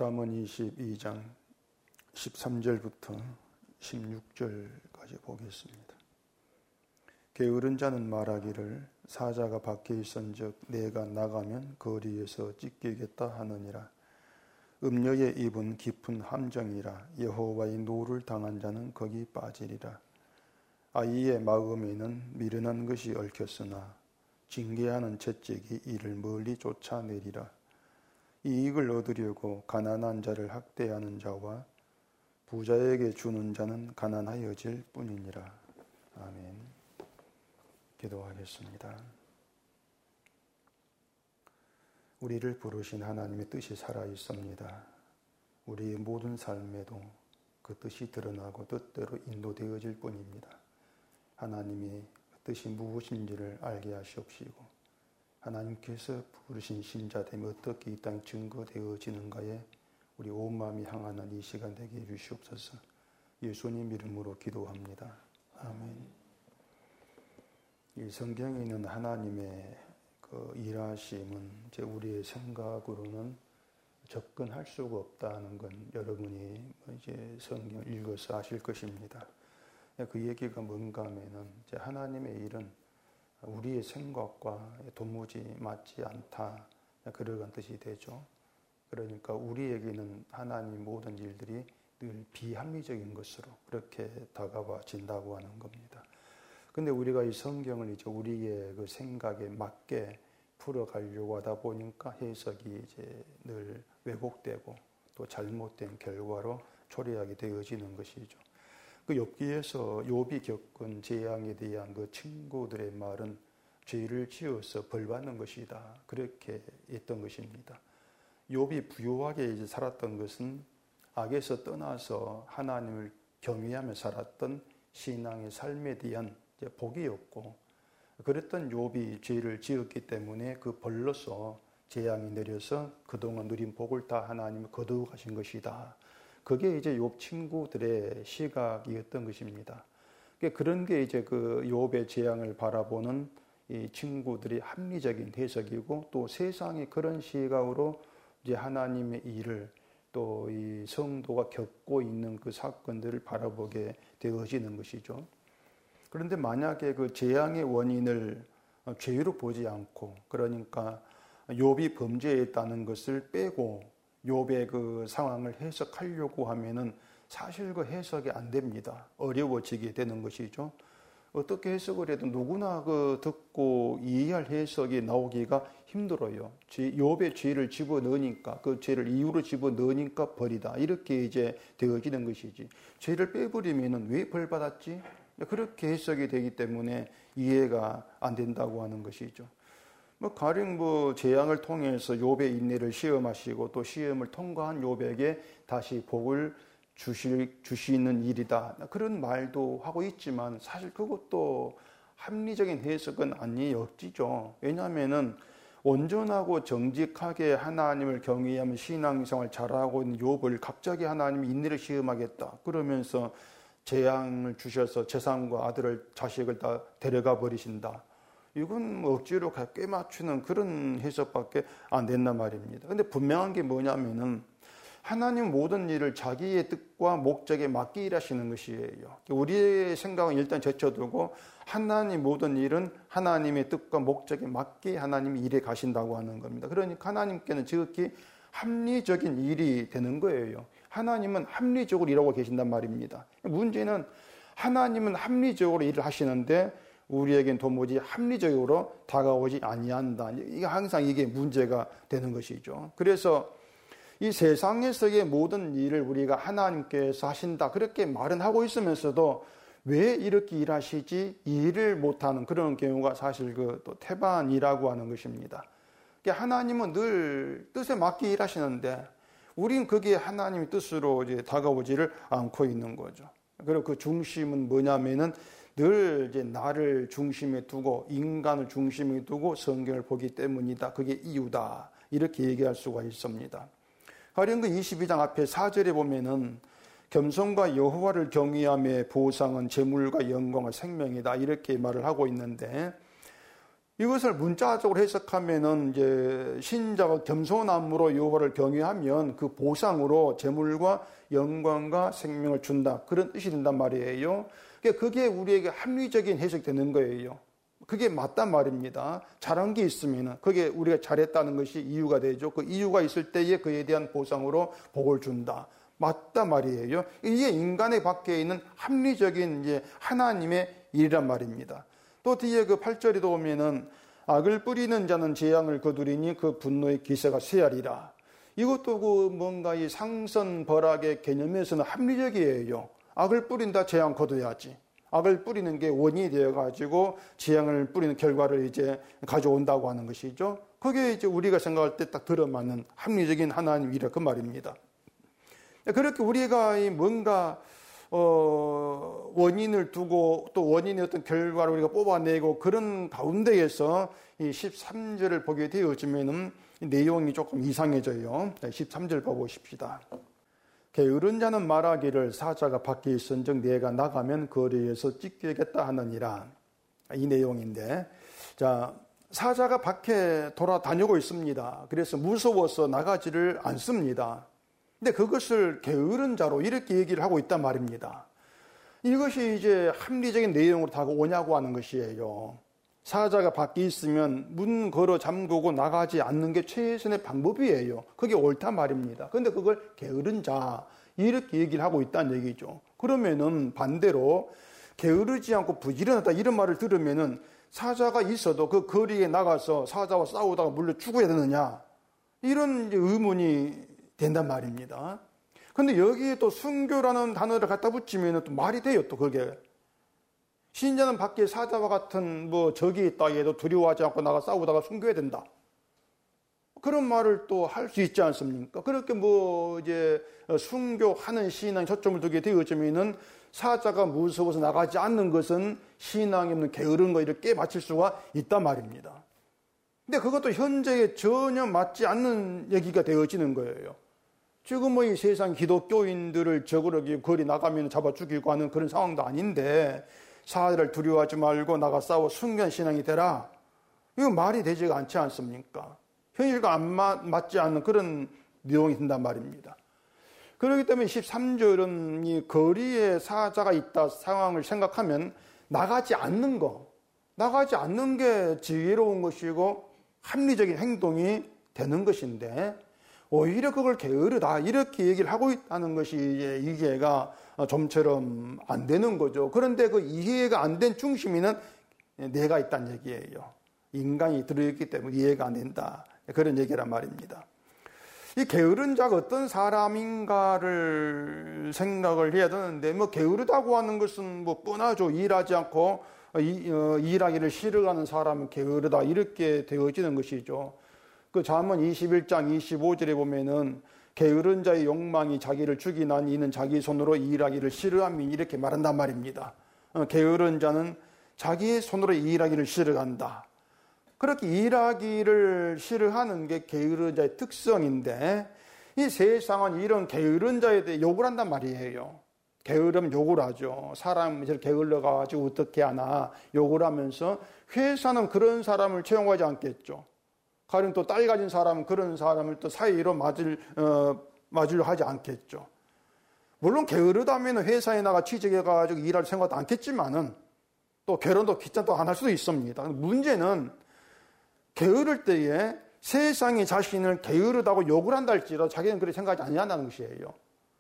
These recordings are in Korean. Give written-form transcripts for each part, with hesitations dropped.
잠언 22장 13절부터 16절까지 보겠습니다. 게으른 자는 말하기를 사자가 밖에 있은즉 내가 나가면 거리에서 찢기겠다 하느니라. 음녀의 입은 깊은 함정이라. 여호와의 노를 당한 자는 거기 빠지리라. 아이의 마음에는 미련한 것이 얽혔으나 징계하는 채찍이 이를 멀리 쫓아내리라. 이익을 얻으려고 가난한 자를 학대하는 자와 부자에게 주는 자는 가난하여질 뿐이니라. 아멘. 기도하겠습니다. 우리를 부르신 하나님의 뜻이 살아있습니다. 우리의 모든 삶에도 그 뜻이 드러나고 뜻대로 인도되어질 뿐입니다. 하나님의 뜻이 무엇인지를 알게 하시옵시고 하나님께서 부르신 신자됨이 어떻게 이 땅에 증거되어지는가에 우리 온 마음이 향하는 이 시간 되게 해주시옵소서. 예수님 이름으로 기도합니다. 아멘. 이 성경에 있는 하나님의 그 일하심은 이제 우리의 생각으로는 접근할 수가 없다는 건 여러분이 이제 성경을 읽어서 아실 것입니다. 그 얘기가 뭔가 하면은 이제 하나님의 일은 우리의 생각과 도무지 맞지 않다. 그러한 뜻이 되죠. 그러니까 우리에게는 하나님 모든 일들이 늘 비합리적인 것으로 그렇게 다가와진다고 하는 겁니다. 근데 우리가 이 성경을 이제 우리의 그 생각에 맞게 풀어가려고 하다 보니까 해석이 이제 늘 왜곡되고 또 잘못된 결과로 초래하게 되어지는 것이죠. 그 욥기에서 욥이 겪은 재앙에 대한 그 친구들의 말은 죄를 지어서 벌받는 것이다. 그렇게 했던 것입니다. 욥이 부유하게 이제 살았던 것은 악에서 떠나서 하나님을 경외하며 살았던 신앙의 삶에 대한 이제 복이었고, 그랬던 욥이 죄를 지었기 때문에 그 벌로서 재앙이 내려서 그동안 누린 복을 다 하나님이 거두어 가신 것이다. 그게 이제 욥 친구들의 시각이었던 것입니다. 그런 게 이제 그 욥의 재앙을 바라보는 이 친구들이 합리적인 해석이고, 또 세상이 그런 시각으로 이제 하나님의 일을 또 이 성도가 겪고 있는 그 사건들을 바라보게 되어지는 것이죠. 그런데 만약에 그 재앙의 원인을 죄로 보지 않고, 그러니까 욥이 범죄했다는 것을 빼고 욥의 그 상황을 해석하려고 하면은 사실 그 해석이 안 됩니다. 어려워지게 되는 것이죠. 어떻게 해석을 해도 누구나 그 듣고 이해할 해석이 나오기가 힘들어요. 욥의 죄를 집어넣으니까, 그 죄를 이유로 집어넣으니까 벌이다. 이렇게 이제 되어지는 것이지. 죄를 빼버리면은 왜 벌 받았지? 그렇게 해석이 되기 때문에 이해가 안 된다고 하는 것이죠. 가령 재앙을 통해서 욥의 인내를 시험하시고 또 시험을 통과한 욥에게 다시 복을 주시는 일이다. 그런 말도 하고 있지만 사실 그것도 합리적인 해석은 아니었지죠. 왜냐하면은 온전하고 정직하게 하나님을 경외하며 신앙생활 잘하고 있는 욥을 갑자기 하나님이 인내를 시험하겠다. 그러면서 재앙을 주셔서 재산과 아들을 자식을 다 데려가 버리신다. 이건 억지로 꿰맞추는 그런 해석밖에 안 된단 말입니다. 근데 분명한 게 뭐냐면은 하나님 모든 일을 자기의 뜻과 목적에 맞게 일하시는 것이에요. 우리의 생각은 일단 제쳐두고 하나님 모든 일은 하나님의 뜻과 목적에 맞게 하나님이 일해 가신다고 하는 겁니다. 그러니까 하나님께는 지극히 합리적인 일이 되는 거예요. 하나님은 합리적으로 일하고 계신단 말입니다. 문제는 하나님은 합리적으로 일을 하시는데 우리에겐 도무지 합리적으로 다가오지 아니한다. 이게 항상 이게 문제가 되는 것이죠. 그래서 이 세상에서의 모든 일을 우리가 하나님께서 하신다. 그렇게 말은 하고 있으면서도 왜 이렇게 일하시지? 일을 못하는 그런 경우가 사실 또 태반이라고 하는 것입니다. 하나님은 늘 뜻에 맞게 일하시는데 우린 그게 하나님의 뜻으로 이제 다가오지를 않고 있는 거죠. 그리고 그 중심은 뭐냐면은 늘 이제 나를 중심에 두고 인간을 중심에 두고 성경을 보기 때문이다. 그게 이유다. 이렇게 얘기할 수가 있습니다. 가령 그 22장 앞에 4절에 보면은 겸손과 여호와를 경외함의 보상은 재물과 영광과 생명이다. 이렇게 말을 하고 있는데 이것을 문자적으로 해석하면은 이제 신자가 겸손함으로 여호와를 경외하면 그 보상으로 재물과 영광과 생명을 준다. 그런 뜻이 된단 말이에요. 그게 우리에게 합리적인 해석이 되는 거예요. 그게 맞단 말입니다. 잘한 게 있으면은 그게 우리가 잘했다는 것이 이유가 되죠. 그 이유가 있을 때에 그에 대한 보상으로 복을 준다. 맞단 말이에요. 이게 인간의 밖에 있는 합리적인 이제 하나님의 일이란 말입니다. 또 뒤에 그 8절에도 보면은 악을 뿌리는 자는 재앙을 거두리니 그 분노의 기세가 쇠하리라. 이것도 그 뭔가 이 상선 벌악의 개념에서는 합리적이에요. 악을 뿌린다, 재앙 거둬야지. 악을 뿌리는 게 원인이 되어가지고 재앙을 뿌리는 결과를 이제 가져온다고 하는 것이죠. 그게 이제 우리가 생각할 때 딱 들어맞는 합리적인 하나님 일이라 그 말입니다. 그렇게 우리가 뭔가 원인을 두고 또 원인의 어떤 결과를 우리가 뽑아내고 그런 가운데에서 이 13절을 보게 되어지면은 내용이 조금 이상해져요. 13절 보고 싶시다. 게으른 자는 말하기를 사자가 밖에 있은즉 내가 나가면 거리에서 찢겨야겠다 하느니라. 이 내용인데, 자, 사자가 밖에 돌아다니고 있습니다. 그래서 무서워서 나가지를 않습니다. 근데 그것을 게으른 자로 이렇게 얘기를 하고 있단 말입니다. 이것이 이제 합리적인 내용으로 다 오냐고 하는 것이에요. 사자가 밖에 있으면 문 걸어 잠그고 나가지 않는 게 최선의 방법이에요. 그게 옳단 말입니다. 그런데 그걸 게으른 자 이렇게 얘기를 하고 있다는 얘기죠. 그러면은 반대로 게으르지 않고 부지런하다 이런 말을 들으면은 사자가 있어도 그 거리에 나가서 사자와 싸우다가 물려 죽어야 되느냐 이런 의문이 된단 말입니다. 근데 여기에 또 순교라는 단어를 갖다 붙이면 또 말이 돼요, 또 그게. 신자는 밖에 사자와 같은 적이 있다 해도 두려워하지 않고 나가 싸우다가 순교해야 된다. 그런 말을 또 할 수 있지 않습니까? 그렇게 이제 순교하는 신앙에 초점을 두게 되어지면은 사자가 무서워서 나가지 않는 것은 신앙에 없는 게으른 거 이렇게 맞힐 수가 있단 말입니다. 근데 그것도 현재에 전혀 맞지 않는 얘기가 되어지는 거예요. 지금 이 세상 기독교인들을 적으로 거리 나가면 잡아 죽이고 하는 그런 상황도 아닌데 사자를 두려워하지 말고 나가 싸워 순교한 신앙이 되라. 이거 말이 되지가 않지 않습니까? 현실과 안 맞지 않는 그런 내용이 된단 말입니다. 그렇기 때문에 13절은 이 거리에 사자가 있다 상황을 생각하면 나가지 않는 게 지혜로운 것이고 합리적인 행동이 되는 것인데 오히려 그걸 게으르다 이렇게 얘기를 하고 있다는 것이 이제 이해가 좀처럼 안 되는 거죠. 그런데 그 이해가 안 된 중심에는 내가 있다는 얘기예요. 인간이 들어있기 때문에 이해가 안 된다. 그런 얘기란 말입니다. 이 게으른 자가 어떤 사람인가를 생각을 해야 되는데 게으르다고 하는 것은 뻔하죠. 일하지 않고 일하기를 싫어하는 사람은 게으르다 이렇게 되어지는 것이죠. 그 잠언 21장 25절에 보면은 게으른 자의 욕망이 자기를 죽이나니 이는 자기 손으로 일하기를 싫어함이 이렇게 말한단 말입니다. 게으른 자는 자기 손으로 일하기를 싫어한다. 그렇게 일하기를 싫어하는 게 게으른 자의 특성인데 이 세상은 이런 게으른 자에 대해 욕을 한단 말이에요. 게으르면 욕을 하죠. 사람이 저렇게 게을러가지고 어떻게 하나 욕을 하면서 회사는 그런 사람을 채용하지 않겠죠. 가령 또 딸 가진 사람은 그런 사람을 또 사이로 맞으려 하지 않겠죠. 물론 게으르다면 회사에 나가 취직해가지고 일할 생각도 않겠지만은 또 결혼도 귀찮다고 안 할 수도 있습니다. 문제는 게으를 때에 세상이 자신을 게으르다고 욕을 한다 할지라도 자기는 그렇게 생각하지 아니한다는 것이에요.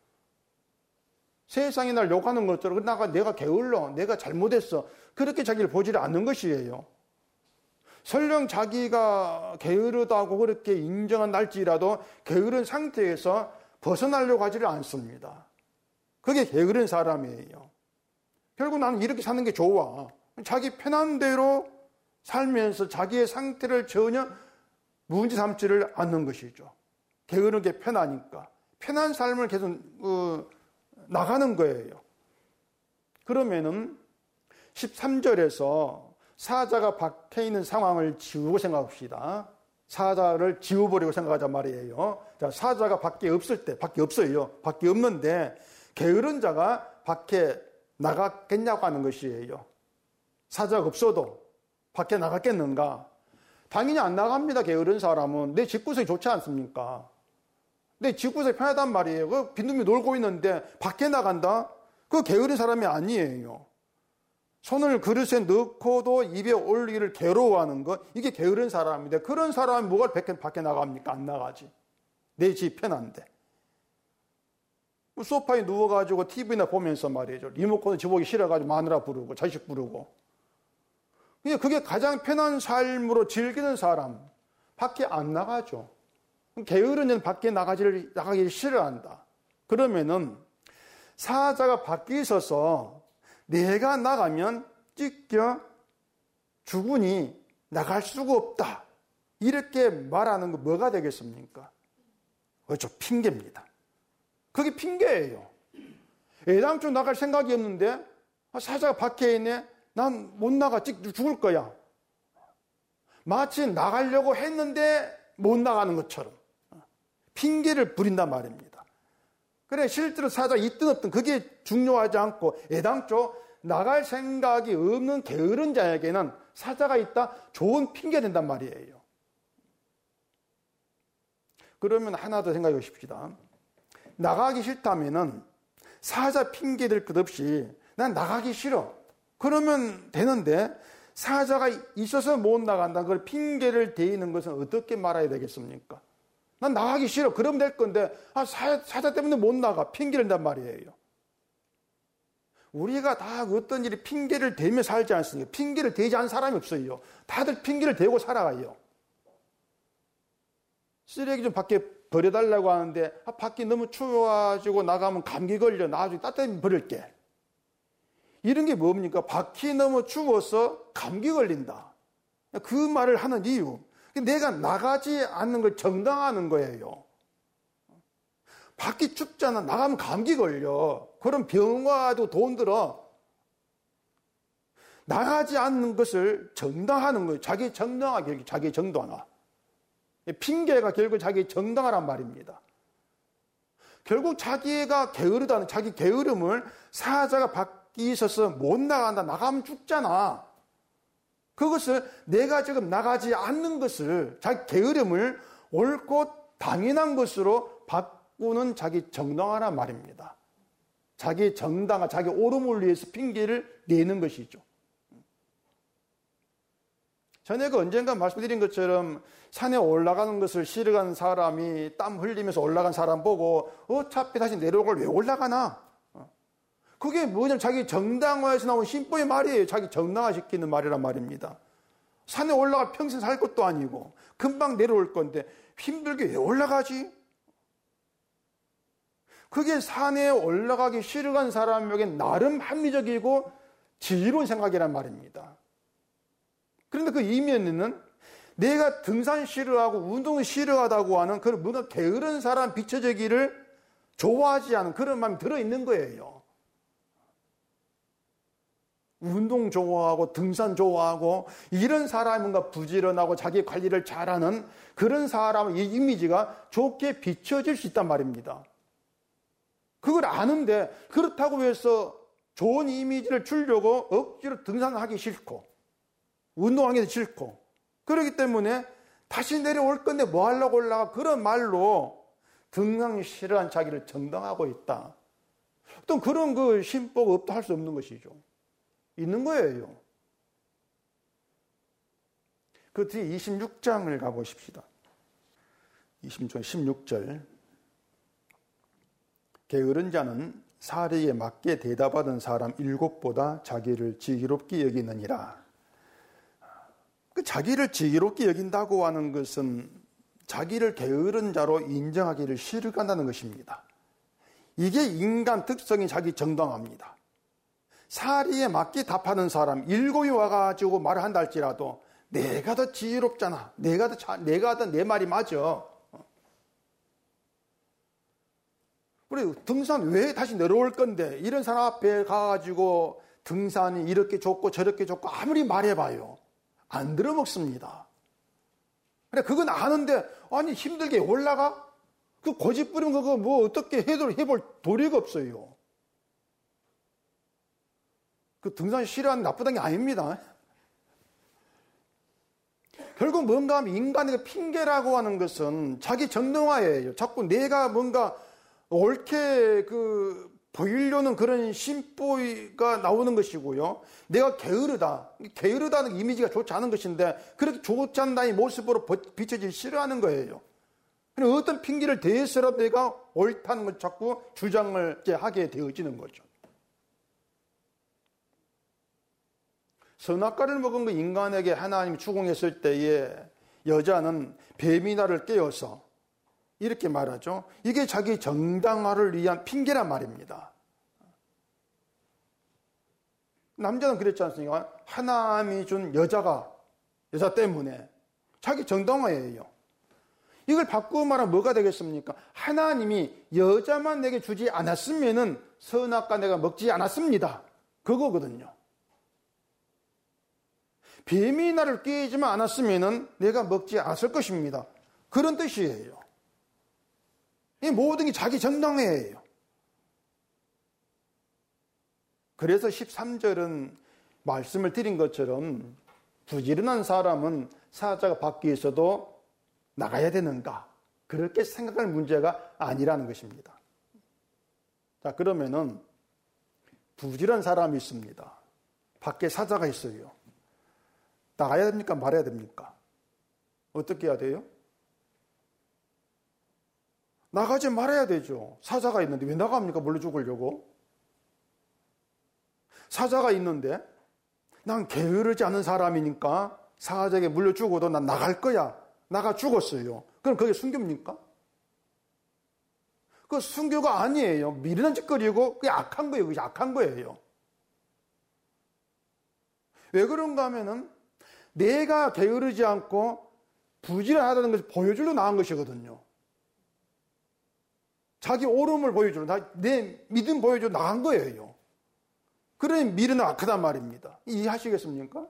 세상이 날 욕하는 것처럼 내가 게을러, 내가 잘못했어 그렇게 자기를 보지를 않는 것이에요. 설령 자기가 게으르다고 그렇게 인정한 날지라도 게으른 상태에서 벗어나려고 하지를 않습니다. 그게 게으른 사람이에요. 결국 나는 이렇게 사는 게 좋아. 자기 편한 대로 살면서 자기의 상태를 전혀 문제 삼지를 않는 것이죠. 게으른 게 편하니까. 편한 삶을 계속 나가는 거예요. 그러면은 13절에서 사자가 밖에 있는 상황을 지우고 생각합시다. 사자를 지워버리고 생각하자 말이에요. 자, 사자가 밖에 없을 때, 밖에 없어요. 밖에 없는데 게으른 자가 밖에 나갔겠냐고 하는 것이에요. 사자가 없어도 밖에 나갔겠는가? 당연히 안 나갑니다. 게으른 사람은. 내 집구석이 좋지 않습니까? 내 집구석이 편하단 말이에요. 그 빈둥빈둥 놀고 있는데 밖에 나간다? 그 게으른 사람이 아니에요. 손을 그릇에 넣고도 입에 올리기를 괴로워하는 것, 이게 게으른 사람인데, 그런 사람이 뭐가 밖에 나갑니까? 안 나가지. 내 집 편한데. 소파에 누워가지고 TV나 보면서 말이죠. 리모컨을 집어보기 싫어가지고 마누라 부르고 자식 부르고. 그게 가장 편한 삶으로 즐기는 사람, 밖에 안 나가죠. 게으른 자는 밖에 나가기를 싫어한다. 그러면은 사자가 밖에 있어서 내가 나가면 찢겨 죽으니 나갈 수가 없다. 이렇게 말하는 거 뭐가 되겠습니까? 그렇죠. 핑계입니다. 그게 핑계예요. 애당초 나갈 생각이 없는데 사자가 밖에 있네. 난 못 나가. 죽을 거야. 마치 나가려고 했는데 못 나가는 것처럼 핑계를 부린단 말입니다. 그래, 실제로 사자가 있든 없든 그게 중요하지 않고 애당초 나갈 생각이 없는 게으른 자에게는 사자가 있다 좋은 핑계 된단 말이에요. 그러면 하나 더 생각해 보십시다. 나가기 싫다면은 사자 핑계 될 것 없이 난 나가기 싫어. 그러면 되는데 사자가 있어서 못 나간다. 그걸 핑계를 대는 것은 어떻게 말해야 되겠습니까? 난 나가기 싫어. 그러면 될 건데 사자 때문에 못 나가. 핑계를 댄단 말이에요. 우리가 다 어떤 일이 핑계를 대며 살지 않습니까? 핑계를 대지 않은 사람이 없어요. 다들 핑계를 대고 살아가요. 쓰레기 좀 밖에 버려달라고 하는데 밖이 너무 추워가지고 나가면 감기 걸려. 나중에 따뜻하게 버릴게. 이런 게 뭡니까? 밖이 너무 추워서 감기 걸린다. 그 말을 하는 이유. 내가 나가지 않는 걸 정당화하는 거예요. 밖이 춥잖아. 나가면 감기 걸려. 그럼 병원 가도 돈 들어. 나가지 않는 것을 정당화하는 거예요. 자기 정당화, 자기 정당화. 핑계가 결국 자기 정당화란 말입니다. 결국 자기가 게으르다는 자기 게으름을 사자가 밖에 있어서 못 나간다. 나가면 죽잖아. 그것을 내가 지금 나가지 않는 것을 자기 게으름을 옳고 당연한 것으로 바꾸는 자기 정당화란 말입니다. 자기 정당화, 자기 옳음을 위해서 핑계를 내는 것이죠. 전에 언젠가 말씀드린 것처럼 산에 올라가는 것을 싫어하는 사람이 땀 흘리면서 올라간 사람 보고 어차피 다시 내려올 걸 왜 올라가나? 그게 뭐냐면 자기 정당화에서 나온 신보의 말이에요. 자기 정당화시키는 말이란 말입니다. 산에 올라가 평생 살 것도 아니고 금방 내려올 건데 힘들게 왜 올라가지? 그게 산에 올라가기 싫어하는 사람에게 나름 합리적이고 지혜로운 생각이란 말입니다. 그런데 그 이면에는 내가 등산 싫어하고 운동을 싫어하다고 하는 그런 뭔가 게으른 사람 비춰지기를 좋아하지 않은 그런 마음이 들어있는 거예요. 운동 좋아하고 등산 좋아하고 이런 사람이 뭔가 부지런하고 자기 관리를 잘하는 그런 사람의 이미지가 좋게 비춰질 수 있단 말입니다. 그걸 아는데 그렇다고 해서 좋은 이미지를 주려고 억지로 등산하기 싫고 운동하기도 싫고 그렇기 때문에 다시 내려올 건데 뭐 하려고 올라가 그런 말로 등산이 싫어한 자기를 정당하고 있다. 어떤 그런 그 신보가 없다 할 수 없는 것이죠. 있는 거예요. 그 뒤에 26장을 가보십시다. 26장 16절. 게으른 자는 사리에 맞게 대답하던 사람 7보다 자기를 지혜롭게 여기느니라. 그 자기를 지혜롭게 여긴다고 하는 것은 자기를 게으른 자로 인정하기를 싫어한다는 것입니다. 이게 인간 특성이 자기 정당합니다. 사리에 맞게 답하는 사람 7이 와가지고 말을 한다 할지라도 내가 더 지혜롭잖아. 내가 더 내 말이 맞아. 그래 등산 왜 다시 내려올 건데 이런 사람 앞에 가가지고 등산이 이렇게 좋고 저렇게 좋고 아무리 말해봐요. 안 들어먹습니다. 그래 그건 아는데 아니 힘들게 올라가? 그 고집 부리면 그거 뭐 어떻게 해볼 도리가 없어요. 그 등산 싫어하는 나쁘다는 게 아닙니다. 결국 뭔가 하면 인간의 핑계라고 하는 것은 자기 정당화예요. 자꾸 내가 뭔가 옳게 보이려는 그런 심보가 나오는 것이고요. 내가 게으르다는 이미지가 좋지 않은 것인데 그렇게 좋지 않은 나의 모습으로 비춰지기 싫어하는 거예요. 어떤 핑계를 대해서라도 내가 옳다는 걸 자꾸 주장을 하게 되어지는 거죠. 선악과를 먹은 그 인간에게 하나님이 추궁했을 때에 여자는 뱀이 나를 깨어서 이렇게 말하죠. 이게 자기 정당화를 위한 핑계란 말입니다. 남자는 그랬지 않습니까? 하나님이 준 여자 때문에 자기 정당화예요. 이걸 바꾸고 말하면 뭐가 되겠습니까? 하나님이 여자만 내게 주지 않았으면은 선악과 내가 먹지 않았습니다. 그거거든요. 뱀이 나를 깨지만 않았으면은 내가 먹지 않았을 것입니다. 그런 뜻이에요. 이 모든 게 자기 정당화예요. 그래서 13절은 말씀을 드린 것처럼 부지런한 사람은 사자가 밖에 있어도 나가야 되는가? 그렇게 생각할 문제가 아니라는 것입니다. 자, 그러면은 부지런한 사람이 있습니다. 밖에 사자가 있어요. 나가야 됩니까? 말아야 됩니까? 어떻게 해야 돼요? 나가지 말아야 되죠. 사자가 있는데 왜 나갑니까? 물려 죽으려고. 사자가 있는데 난 게으르지 않은 사람이니까 사자에게 물려 죽어도 난 나갈 거야. 나가 죽었어요. 그럼 그게 순교입니까? 그 순교가 아니에요. 미련한 짓거리고 그게 악한 거예요. 그게 악한 거예요. 왜 그런가 하면은 내가 게으르지 않고 부지런하다는 것을 보여주려 나간 것이거든요. 자기 옳음을 보여주려, 내 믿음 보여주려 나간 거예요. 그러니 미련은 악하단 말입니다. 이해하시겠습니까?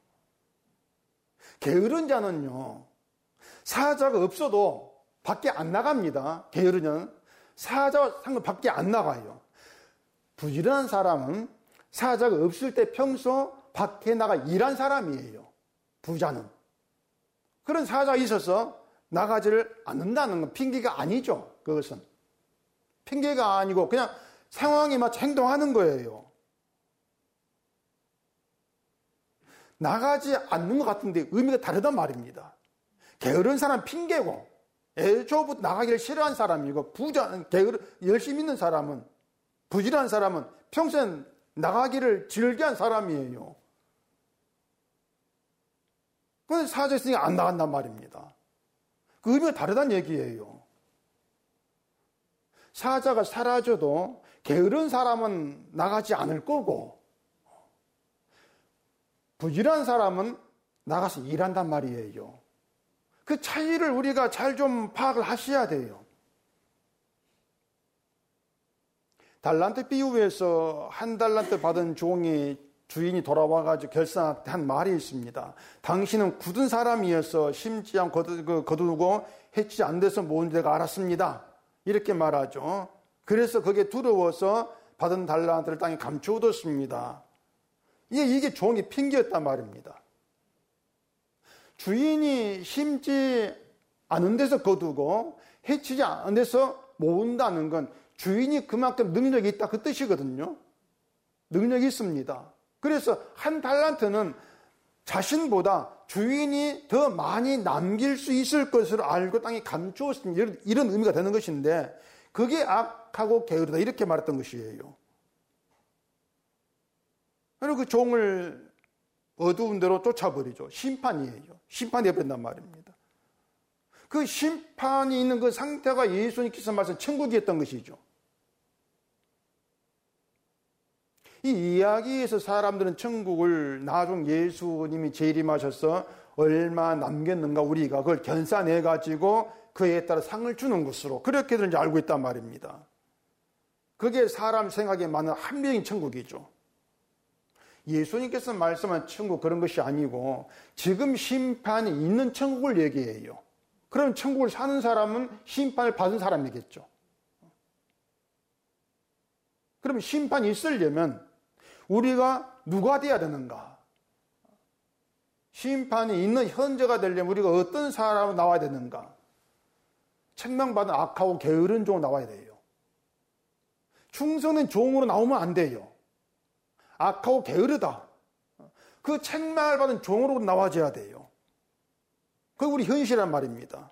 게으른 자는요, 사자가 없어도 밖에 안 나갑니다. 게으른 자는 사자와 상관 밖에 안 나가요. 부지런한 사람은 사자가 없을 때 평소 밖에 나가 일한 사람이에요. 부자는. 그런 사자가 있어서 나가지를 않는다는 건 핑계가 아니죠. 그것은. 핑계가 아니고 그냥 상황에 맞춰 행동하는 거예요. 나가지 않는 것 같은데 의미가 다르단 말입니다. 게으른 사람 핑계고 애초부터 나가기를 싫어하는 사람이고 열심히 있는 사람은 부지런한 사람은 평소엔 나가기를 즐겨한 사람이에요. 그런데 사자 있으니까 안 나간단 말입니다. 그 의미가 다르다는 얘기예요. 사자가 사라져도 게으른 사람은 나가지 않을 거고 부지런한 사람은 나가서 일한단 말이에요. 그 차이를 우리가 잘 좀 파악을 하셔야 돼요. 달란트 비유에서 한 달란트 받은 종이 주인이 돌아와가지고 결산한 말이 있습니다. 당신은 굳은 사람이어서 심지 않고 거두고 해치지 않는 데서 모은 데가 알았습니다. 이렇게 말하죠. 그래서 거기에 두려워서 받은 달란트를 땅에 감춰뒀습니다. 이게 종이 핑계였단 말입니다. 주인이 심지 않은 데서 거두고 해치지 않은 데서 모은다는 건 주인이 그만큼 능력이 있다 그 뜻이거든요. 능력이 있습니다. 그래서 한 달란트는 자신보다 주인이 더 많이 남길 수 있을 것으로 알고 땅에 감추었습니다. 이런 의미가 되는 것인데 그게 악하고 게으르다 이렇게 말했던 것이에요. 그리고 그 종을 어두운 데로 쫓아버리죠. 심판이에요. 심판이 되어버린단 말입니다. 그 심판이 있는 그 상태가 예수님께서 말씀 천국이었던 것이죠. 이 이야기에서 사람들은 천국을 나중 예수님이 재림하셔서 얼마 남겼는가 우리가 그걸 견산해가지고 그에 따라 상을 주는 것으로 그렇게들 이제 알고 있단 말입니다. 그게 사람 생각에 맞는 한명인 천국이죠. 예수님께서 말씀한 천국 그런 것이 아니고 지금 심판이 있는 천국을 얘기해요. 그럼 천국을 사는 사람은 심판을 받은 사람이겠죠. 그럼 심판이 있으려면 우리가 누가 돼야 되는가? 심판이 있는 현재가 되려면 우리가 어떤 사람으로 나와야 되는가? 책망받은 악하고 게으른 종으로 나와야 돼요. 충성된 종으로 나오면 안 돼요. 악하고 게으르다. 그 책망을 받은 종으로 나와줘야 돼요. 그게 우리 현실이란 말입니다.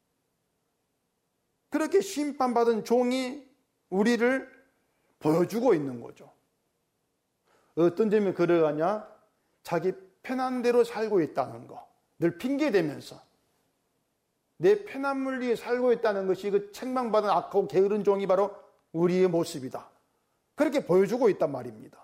그렇게 심판받은 종이 우리를 보여주고 있는 거죠. 어떤 점이 그러하냐? 자기 편한 대로 살고 있다는 거. 늘 핑계대면서 내 편함을 위해 살고 있다는 것이 그 책망받은 악하고 게으른 종이 바로 우리의 모습이다. 그렇게 보여주고 있단 말입니다.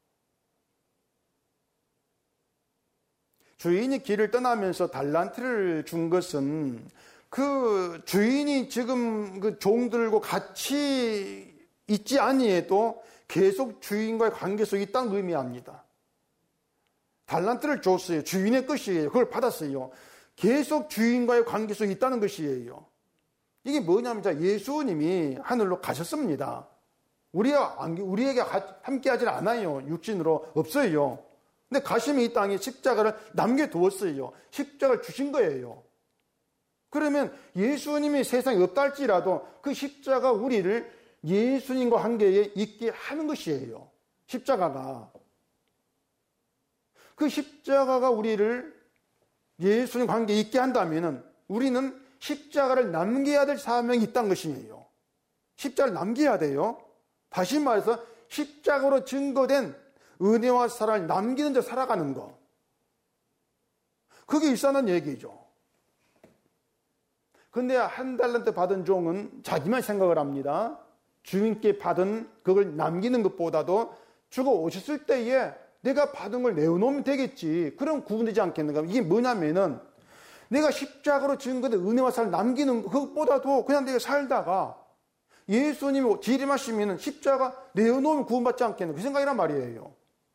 주인이 길을 떠나면서 달란트를 준 것은 그 주인이 지금 그 종들과 같이 있지 아니해도 계속 주인과의 관계 속에 있다는 의미합니다. 달란트를 줬어요. 주인의 것이에요. 그걸 받았어요. 계속 주인과의 관계 속에 있다는 것이에요. 이게 뭐냐면 예수님이 하늘로 가셨습니다. 우리에게 함께 하질 않아요. 육신으로 없어요. 근데 가시면 이 땅에 십자가를 남겨두었어요. 십자가를 주신 거예요. 그러면 예수님이 세상에 없다 할지라도 그 십자가 우리를 예수님과 관계에 있게 하는 것이에요. 십자가가. 그 십자가가 우리를 예수님 관계에 있게 한다면 우리는 십자가를 남겨야 될 사명이 있다는 것이에요. 십자가를 남겨야 돼요. 다시 말해서 십자가로 증거된 은혜와 사랑을 남기는 자 살아가는 거. 그게 일산한 얘기죠. 근데 한 달란트 받은 종은 자기만 생각을 합니다. 주인께 받은 그걸 남기는 것보다도 주가 오셨을 때에 내가 받은 걸 내어놓으면 되겠지. 그럼 구분되지 않겠는가? 이게 뭐냐면은 내가 십자가로 증거된 은혜와 사랑을 남기는 그것보다도 그냥 내가 살다가 예수님이 재림하시면 십자가 내어놓으면 구원받지 않겠는가? 그 생각이란 말이에요.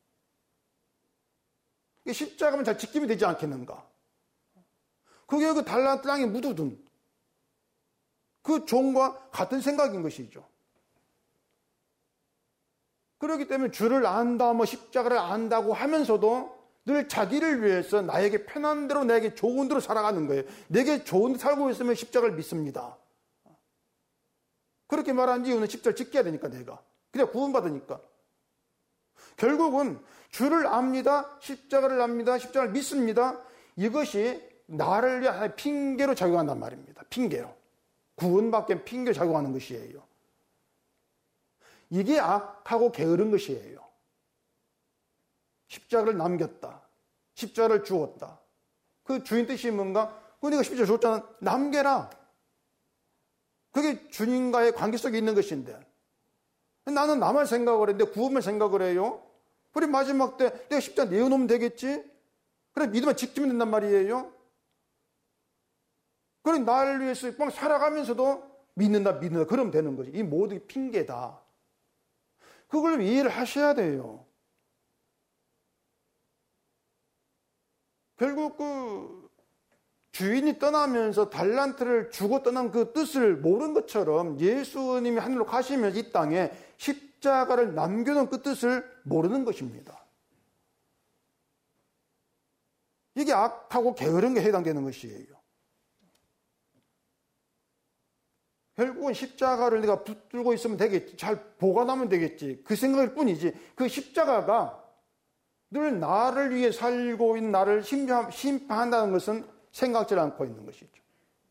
십자가면 잘 지키면 되지 않겠는가? 그게 그 달란트 땅에 묻어둔 그 종과 같은 생각인 것이죠. 그렇기 때문에 주를 안다, 십자가를 안다고 하면서도 늘 자기를 위해서 나에게 편한 대로, 나에게 좋은 대로 살아가는 거예요. 내게 좋은 데 살고 있으면 십자가를 믿습니다. 그렇게 말한 이유는 십자가를 지켜야 되니까, 내가. 그래야 구원받으니까. 결국은 주를 압니다. 십자가를 압니다. 십자가를 믿습니다. 이것이 나를 위한 핑계로 작용한단 말입니다. 핑계로. 구원받기엔 핑계로 작용하는 것이에요. 이게 악하고 게으른 것이에요. 십자가를 남겼다. 십자가를 주었다. 그 주인 뜻이 뭔가? 네가 십자가 줬잖아. 남겨라. 그게 주님과의 관계 속에 있는 것인데 나는 나만 생각을 했는데 구원만 생각을 해요. 그래 마지막 때 내가 십자가 내어놓으면 되겠지? 그래 믿으면 지키면 된단 말이에요. 그래 나를 위해서 막 살아가면서도 믿는다 그러면 되는 거지. 이 모든 핑계다. 그걸 이해를 하셔야 돼요. 결국 그 주인이 떠나면서 달란트를 주고 떠난 그 뜻을 모른 것처럼 예수님이 하늘로 가시면서 이 땅에 십자가를 남겨놓은 그 뜻을 모르는 것입니다. 이게 악하고 게으른 게 해당되는 것이에요. 결국은 십자가를 내가 붙들고 있으면 되겠지. 잘 보관하면 되겠지. 그 생각일 뿐이지. 그 십자가가 늘 나를 위해 살고 있는 나를 심판한다는 것은 생각지 않고 있는 것이죠.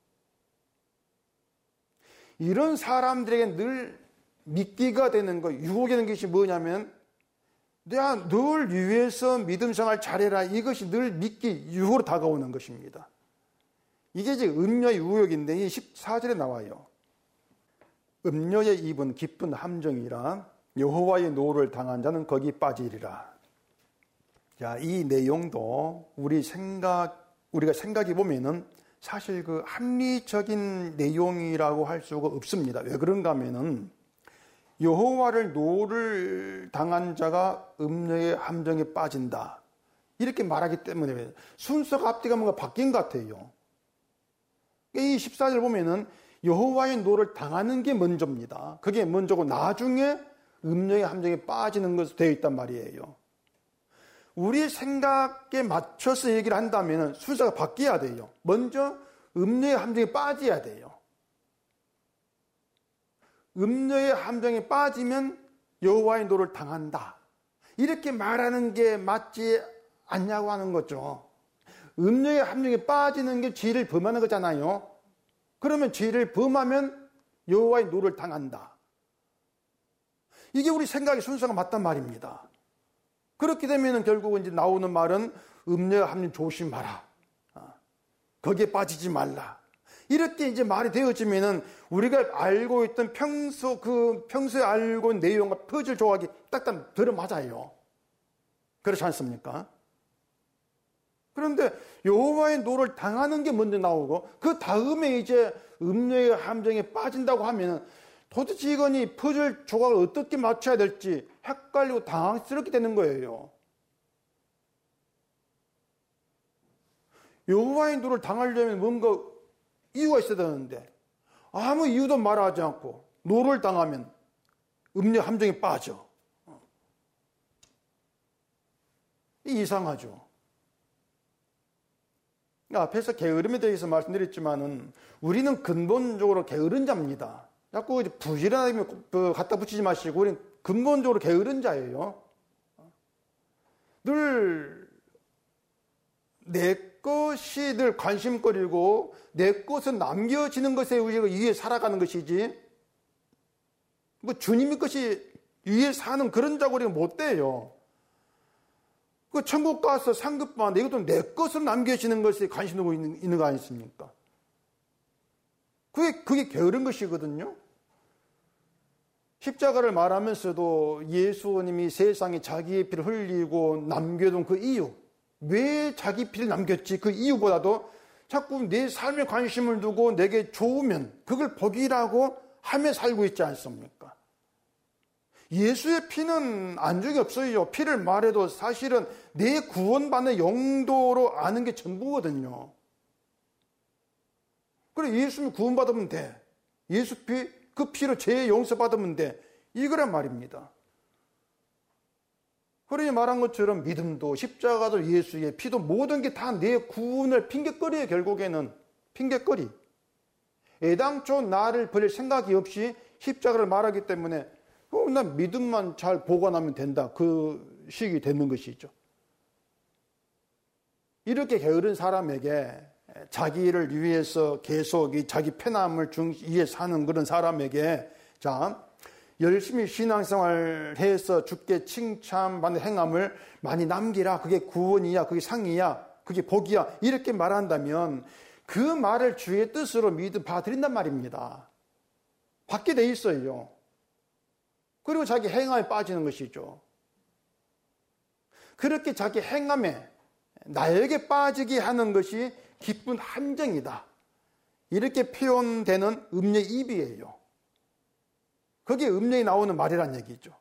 이런 사람들에게 늘 믿기가 되는 것, 유혹이 되는 것이 뭐냐면 내가 늘 위해서 믿음 생활 잘해라. 이것이 늘 믿기 유혹으로 다가오는 것입니다. 이게 이제 음료의 유혹인데 이 14절에 나와요. 음료의 입은 깊은 함정이라 여호와의 노를 당한 자는 거기 빠지리라. 자, 이 내용도 우리가 생각해 보면은 사실 그 합리적인 내용이라고 할 수가 없습니다. 왜 그런가 하면은 여호와를 노를 당한 자가 음료의 함정에 빠진다. 이렇게 말하기 때문에 순서가 앞뒤가 뭔가 바뀐 것 같아요. 이 14절 보면은 여호와의 노를 당하는 게 먼저입니다. 그게 먼저고 나중에 음료의 함정에 빠지는 것으로 되어 있단 말이에요. 우리의 생각에 맞춰서 얘기를 한다면 순서가 바뀌어야 돼요. 먼저 음녀의 함정에 빠져야 돼요. 음녀의 함정에 빠지면 여호와의 노를 당한다. 이렇게 말하는 게 맞지 않냐고 하는 거죠. 음녀의 함정에 빠지는 게 죄를 범하는 거잖아요. 그러면 죄를 범하면 여호와의 노를 당한다. 이게 우리 생각의 순서가 맞단 말입니다. 그렇게 되면 결국은 이제 나오는 말은 음녀의 함정 조심하라. 거기에 빠지지 말라. 이렇게 이제 말이 되어지면은 우리가 알고 있던 평소에 알고 있는 내용과 퍼즐 조각이 딱딱 들어맞아요. 그렇지 않습니까? 그런데 여호와의 노를 당하는 게 먼저 나오고 그 다음에 이제 음녀의 함정에 빠진다고 하면은 도대체 이거니 퍼즐 조각을 어떻게 맞춰야 될지 헷갈리고 당황스럽게 되는 거예요. 여호와의 노를 당하려면 뭔가 이유가 있어야 되는데 아무 이유도 말하지 않고 노를 당하면 음녀 함정에 빠져. 이상하죠. 앞에서 게으름에 대해서 말씀드렸지만은 우리는 근본적으로 게으른 자입니다. 자꾸 이제 부지런하게 갖다 붙이지 마시고 우리는 근본적으로 게으른 자예요. 늘 내 것이 늘 관심거리고 내 것은 남겨지는 것에 우리가 위해 살아가는 것이지 뭐 주님의 것이 위해 사는 그런 자고 우리가 못 돼요. 그 천국 가서 상급 받는데 이것도 내 것으로 남겨지는 것에 관심 두고 있는 거 아니십니까? 그게 게으른 것이거든요. 십자가를 말하면서도 예수님이 세상에 자기의 피를 흘리고 남겨둔 그 이유, 왜 자기 피를 남겼지? 그 이유보다도 자꾸 내 삶에 관심을 두고 내게 좋으면 그걸 복이라고 하며 살고 있지 않습니까? 예수의 피는 안중이 없어요. 피를 말해도 사실은 내 구원받는 용도로 아는 게 전부거든요. 그래 예수님 구원받으면 돼. 예수 피, 그 피로 죄 용서받으면 돼. 이거란 말입니다. 그러니 말한 것처럼 믿음도 십자가도 예수의 피도 모든 게 다 내 구원을 핑계거리에 결국에는 핑계거리. 애당초 나를 버릴 생각이 없이 십자가를 말하기 때문에 난 믿음만 잘 보관하면 된다. 그 식이 되는 것이죠. 이렇게 게으른 사람에게 자기를 위해서 계속 이 자기 편함을 위해 사는 그런 사람에게 자 열심히 신앙생활 해서 주께 칭찬받는 행함을 많이 남기라. 그게 구원이야. 그게 상이야. 그게 복이야. 이렇게 말한다면 그 말을 주의 뜻으로 믿어 받아들인단 말입니다. 받게 돼 있어요. 그리고 자기 행함에 빠지는 것이죠. 그렇게 자기 행함에 나에게 빠지게 하는 것이 기쁜 함정이다. 이렇게 표현되는 음녀의 입이에요. 그게 음녀에 나오는 말이란 얘기죠.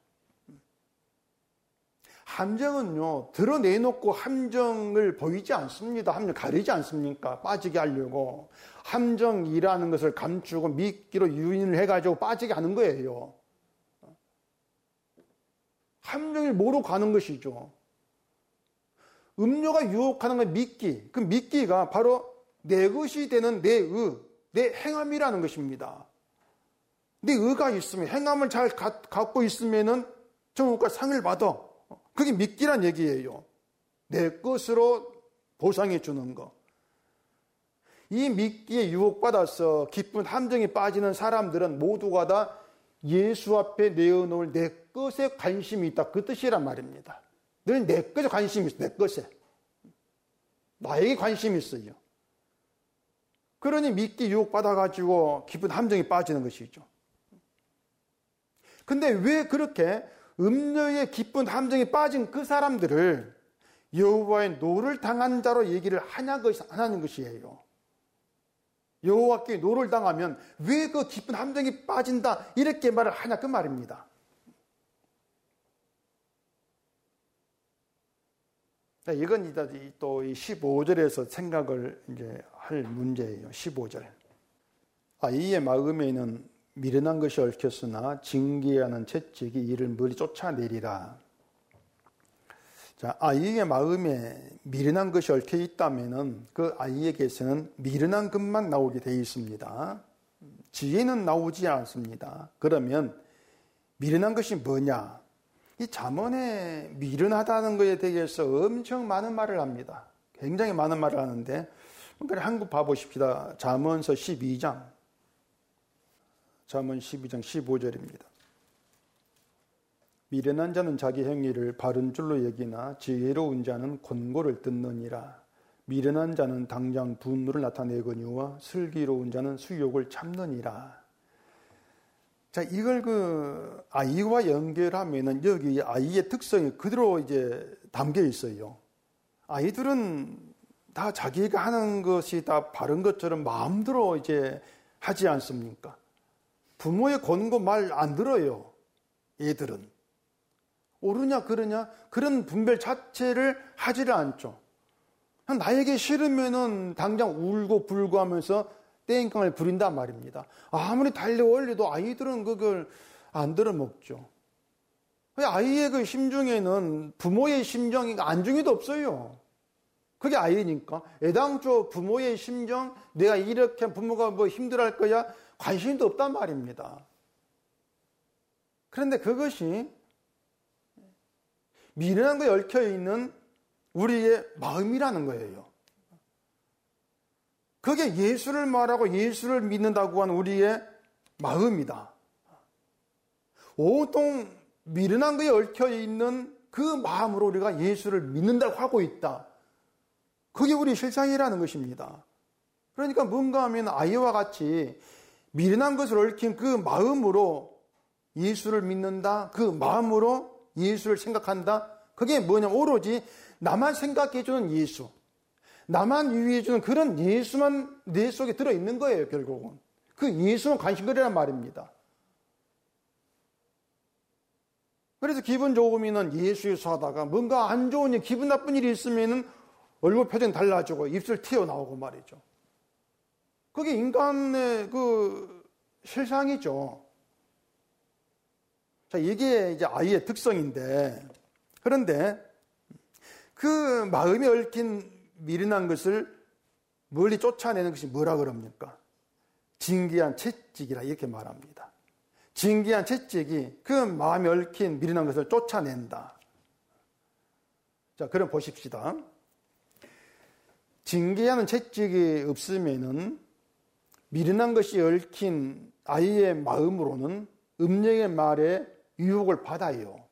함정은요, 드러내놓고 함정을 보이지 않습니다. 함정 가리지 않습니까? 빠지게 하려고. 함정이라는 것을 감추고 미끼로 유인을 해가지고 빠지게 하는 거예요. 함정을 모르고 가는 것이죠. 음료가 유혹하는 건 미끼. 그 미끼가 바로 내 것이 되는 내 행함이라는 것입니다. 내 의가 있으면, 행함을 잘 갖고 있으면은 천국과 상을 받아. 그게 미끼란 얘기예요. 내 것으로 보상해 주는 거. 이 미끼에 유혹받아서 기쁜 함정에 빠지는 사람들은 모두가 다 예수 앞에 내어놓을 내 것에 관심이 있다. 그 뜻이란 말입니다. 늘 내 것에 관심이 있어. 내 것에. 나에게 관심이 있어요. 그러니 미끼 유혹받아가지고 기쁜 함정에 빠지는 것이죠. 근데 왜 그렇게 음녀의 기쁜 함정에 빠진 그 사람들을 여호와의 노를 당한 자로 얘기를 하냐는 것이에요. 여호와께 노를 당하면 왜 그 기쁜 함정에 빠진다 이렇게 말을 하냐 그 말입니다. 이건 이제 또 이 15절에서 생각을 이제 할 문제예요. 15절. 이의 마음에는 미련한 것이 얽혔으나 징계하는 채찍이 이를 멀리 쫓아내리라. 자, 아이의 마음에 미련한 것이 얽혀 있다면은 그 아이에게서는 미련한 것만 나오게 되어 있습니다. 지혜는 나오지 않습니다. 그러면 미련한 것이 뭐냐? 이 잠언에 미련하다는 것에 대해서 엄청 많은 말을 합니다. 굉장히 많은 말을 하는데 한번 봐보십시다. 잠언서 12장. 잠언 12장 15절입니다. 미련한 자는 자기 행위를 바른 줄로 여기나 지혜로운 자는 권고를 듣느니라. 미련한 자는 당장 분노를 나타내거니와 슬기로운 자는 수욕을 참느니라. 자, 이걸 그 아이와 연결하면은 여기 아이의 특성이 그대로 이제 담겨 있어요. 아이들은 다 자기가 하는 것이 다 바른 것처럼 마음대로 이제 하지 않습니까? 부모의 권고 말 안 들어요. 애들은. 옳으냐 그러냐 그런 분별 자체를 하지를 않죠. 나에게 싫으면은 당장 울고 불고 하면서 땡깡을 부린단 말입니다. 아무리 달려 올려도 아이들은 그걸 안 들어먹죠. 아이의 그 심중에는 부모의 심정이 안중에도 없어요. 그게 아이니까. 애당초 부모의 심정, 내가 이렇게 부모가 뭐 힘들어할 거야 관심도 없단 말입니다. 그런데 그것이 미련한 거에 얽혀있는 우리의 마음이라는 거예요. 그게 예수를 말하고 예수를 믿는다고 하는 우리의 마음이다. 온통 미련한 거에 얽혀있는 그 마음으로 우리가 예수를 믿는다고 하고 있다. 그게 우리 실상이라는 것입니다. 그러니까 뭔가 하면 아이와 같이 미련한 것을 얽힌 그 마음으로 예수를 믿는다. 그 마음으로 예수를 생각한다. 그게 뭐냐면 오로지 나만 생각해주는 예수, 나만 유의해주는 그런 예수만 내 속에 들어있는 거예요. 결국은 그 예수만 관심거리란 말입니다. 그래서 기분 좋으면 예수 하다가 뭔가 안 좋은 일, 기분 나쁜 일이 있으면 얼굴 표정 달라지고 입술 튀어나오고 말이죠. 그게 인간의 그 실상이죠. 자, 이게 이제 아이의 특성인데, 그런데 그 마음에 얽힌 미련한 것을 멀리 쫓아내는 것이 뭐라 그럽니까? 진귀한 채찍이라 이렇게 말합니다. 진귀한 채찍이 그 마음에 얽힌 미련한 것을 쫓아낸다. 자, 그럼 보십시다. 징계하는 채찍이 없으면은 미련한 것이 얽힌 아이의 마음으로는 음령의 말에 유혹을 받아요.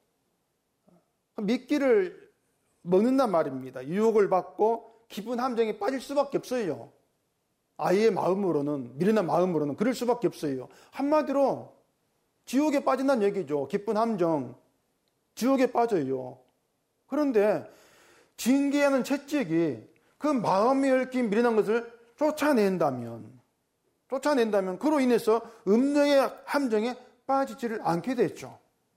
미끼를 먹는단 말입니다. 유혹을 받고 기쁜 함정에 빠질 수밖에 없어요. 아이의 마음으로는, 미련한 마음으로는 그럴 수밖에 없어요. 한마디로 지옥에 빠진다는 얘기죠. 기쁜 함정, 지옥에 빠져요. 그런데 징계하는 채찍이 그 마음에 얽힌 미련한 것을 쫓아낸다면 그로 인해서 음령의 함정에 빠지지를 않게 됐죠.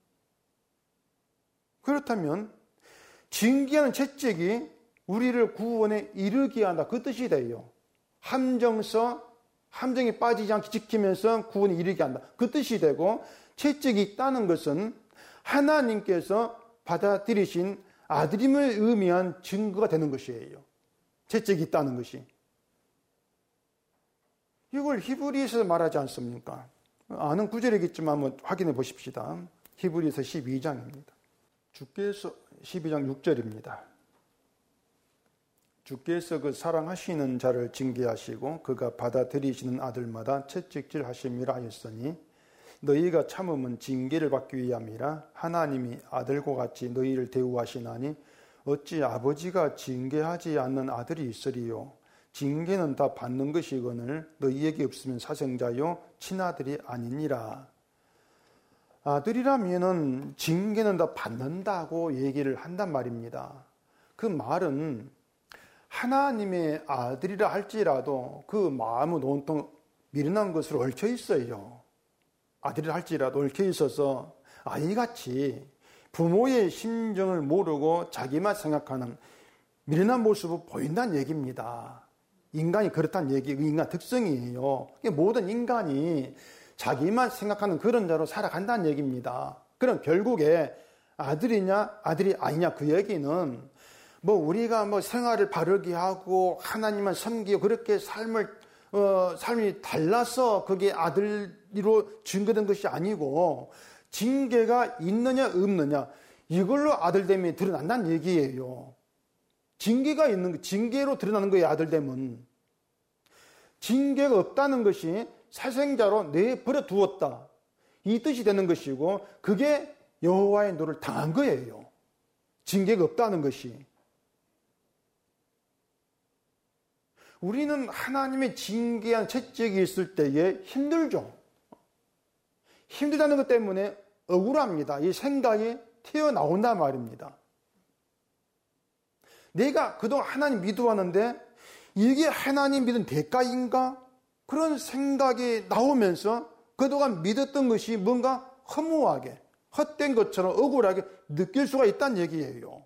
그렇다면 징계하는 채찍이 우리를 구원에 이르게 한다. 그 뜻이 돼요. 함정에 빠지지 않게 지키면서 구원에 이르게 한다. 그 뜻이 되고, 채찍이 있다는 것은 하나님께서 받아들이신 아들임을 의미한 증거가 되는 것이에요. 채찍이 있다는 것이. 이걸 히브리서에서 말하지 않습니까? 아는 구절이겠지만 한번 확인해 보십시다. 히브리서 12장입니다. 주께서 12장 6절입니다. 주께서 그 사랑하시는 자를 징계하시고 그가 받아들이시는 아들마다 채찍질 하심이라 하였으니 너희가 참음은 징계를 받기 위함이라. 하나님이 아들과 같이 너희를 대우하시나니 어찌 아버지가 징계하지 않는 아들이 있으리요. 징계는 다 받는 것이거늘 너희에게 없으면 사생자요 친아들이 아니니라. 아들이라면은 징계는 다 받는다고 얘기를 한단 말입니다. 그 말은 하나님의 아들이라 할지라도 그 마음은 온통 미련한 것으로 얽혀 있어요. 아들이라 할지라도 얽혀 있어서 아이같이 부모의 심정을 모르고 자기만 생각하는 미련한 모습을 보인다는 얘기입니다. 인간이 그렇다는 얘기, 인간 특성이에요. 모든 인간이 자기만 생각하는 그런 자로 살아간다는 얘기입니다. 그럼 결국에 아들이냐 아들이 아니냐 그 얘기는 뭐 우리가 뭐 생활을 바르게 하고 하나님만 섬기고 그렇게 삶이 달라서 그게 아들로 증거된 것이 아니고 징계가 있느냐 없느냐 이걸로 아들됨이 드러난다는 얘기예요. 징계로 드러나는 거예요. 아들됨은. 징계가 없다는 것이 살생자로 내버려 두었다. 이 뜻이 되는 것이고 그게 여호와의 노를 당한 거예요. 징계가 없다는 것이. 우리는 하나님의 징계한 채찍이 있을 때에 힘들죠. 힘들다는 것 때문에 억울합니다. 이 생각이 튀어나온단 말입니다. 내가 그동안 하나님 믿어왔는데 이게 하나님 믿은 대가인가? 그런 생각이 나오면서 그동안 믿었던 것이 뭔가 허무하게 헛된 것처럼 억울하게 느낄 수가 있다는 얘기예요.